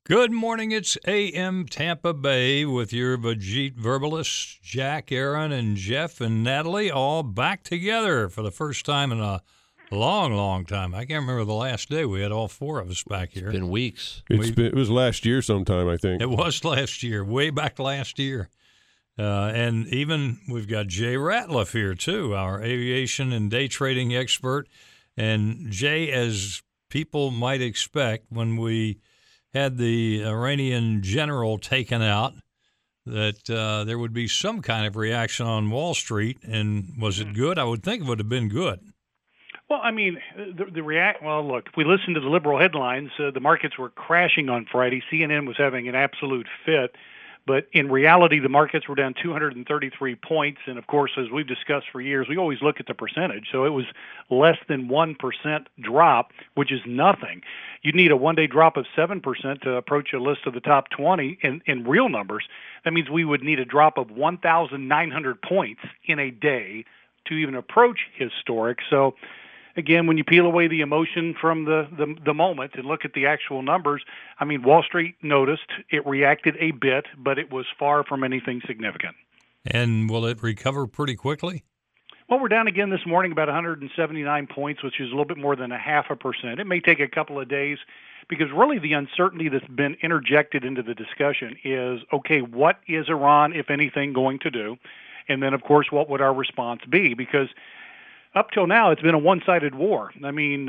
Good morning. It's AM Tampa Bay with your Vajit Verbalists, Jack, Aaron, and Jeff and Natalie, all back together for the first time in a long, long time. I can't remember the last day we had all four of us back here. It's been weeks. It was last year sometime, I think. It was last year, way back last year. And even we've got Jay Ratliff here, too, our aviation and day trading expert. And Jay, as people might expect, when we had the Iranian general taken out, that there would be some kind of reaction on Wall Street. And was it good? I would think it would have been good. Well, I mean, well, look, if we listen to the liberal headlines, the markets were crashing on Friday. CNN was having an absolute fit. But in reality, the markets were down 233 points. And, of course, as we've discussed for years, we always look at the percentage. So it was less than 1% drop, which is nothing. You'd need a one-day drop of 7% to approach a list of the top 20 in real numbers. That means we would need a drop of 1,900 points in a day to even approach historic. So, again, when you peel away the emotion from the moment and look at the actual numbers, I mean, Wall Street noticed, it reacted a bit, but it was far from anything significant. And will it recover pretty quickly? Well, we're down again this morning about 179 points, which is a little bit more than 0.5%. It may take a couple of days because really the uncertainty that's been interjected into the discussion is, okay, what is Iran, if anything, going to do? And then, of course, what would our response be? Because up till now, it's been a one-sided war. I mean,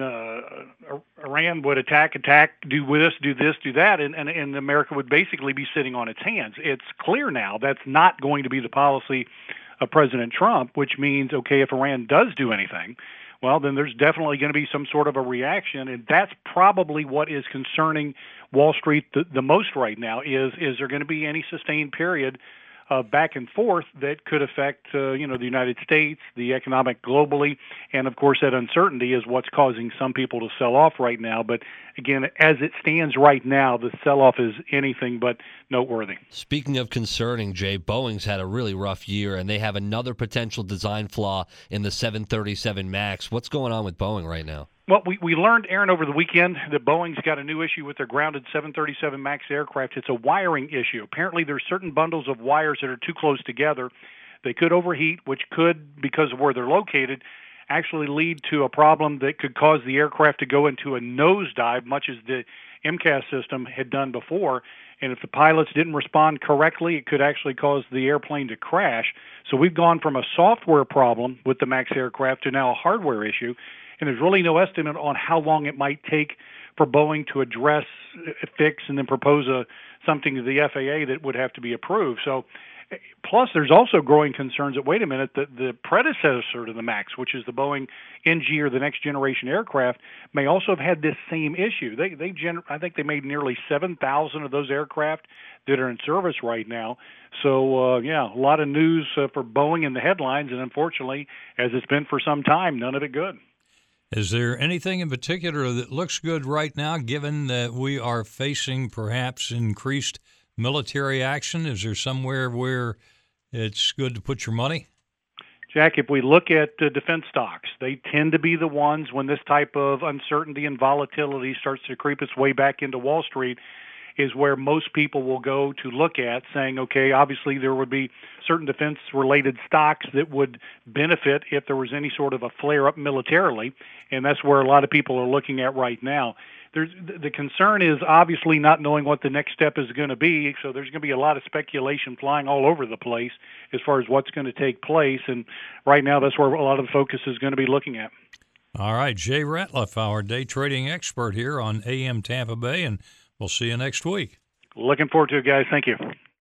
Iran would attack, do this, do that, and America would basically be sitting on its hands. It's clear now that's not going to be the policy of President Trump, which means, okay, if Iran does do anything, well, then there's definitely going to be some sort of a reaction, and that's probably what is concerning Wall Street the most right now is there going to be any sustained period back and forth that could affect, the United States, the economic globally, and of course that uncertainty is what's causing some people to sell off right now. But again, as it stands right now, the sell-off is anything but noteworthy. Speaking of concerning, Jay, Boeing's had a really rough year, and they have another potential design flaw in the 737 MAX. What's going on with Boeing right now? Well, we learned, Aaron, over the weekend that Boeing's got a new issue with their grounded 737 MAX aircraft. It's a wiring issue. Apparently, there's certain bundles of wires that are too close together. They could overheat, which could, because of where they're located, actually lead to a problem that could cause the aircraft to go into a nosedive, much as the MCAS system had done before. And if the pilots didn't respond correctly, it could actually cause the airplane to crash. So we've gone from a software problem with the MAX aircraft to now a hardware issue. And there's really no estimate on how long it might take for Boeing to address, fix, and then propose something to the FAA that would have to be approved. So, plus there's also growing concerns that, wait a minute, the predecessor to the MAX, which is the Boeing NG or the next generation aircraft, may also have had this same issue. I think they made nearly 7,000 of those aircraft that are in service right now. So, a lot of news for Boeing in the headlines, and unfortunately, as it's been for some time, none of it good. Is there anything in particular that looks good right now, given that we are facing perhaps increased military action? Is there somewhere where it's good to put your money? Jack, if we look at defense stocks, they tend to be the ones when this type of uncertainty and volatility starts to creep its way back into Wall Street, is where most people will go to look at, saying, okay, obviously there would be certain defense-related stocks that would benefit if there was any sort of a flare-up militarily, and that's where a lot of people are looking at right now. The concern is obviously not knowing what the next step is going to be, so there's going to be a lot of speculation flying all over the place as far as what's going to take place, and right now that's where a lot of the focus is going to be looking at. All right, Jay Ratliff, our day trading expert here on AM Tampa Bay, and we'll see you next week. Looking forward to it, guys. Thank you.